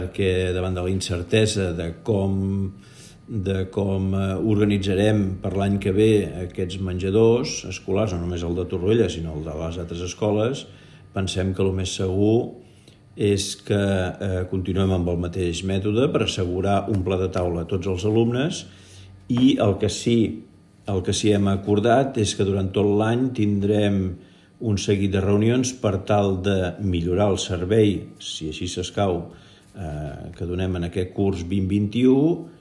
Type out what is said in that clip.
perquè davant de la incertesa de com organitzarem per l'any que ve aquests menjadors escolars, no només el de Torroella, sinó el de les altres escoles, pensem que el més segur és que continuem amb el mateix mètode per assegurar un pla de taula a tots els alumnes, i el que sí hem acordat és que durant tot l'any tindrem un seguit de reunions per tal de millorar el servei, si així s'escau, que donem en aquest curs 2021,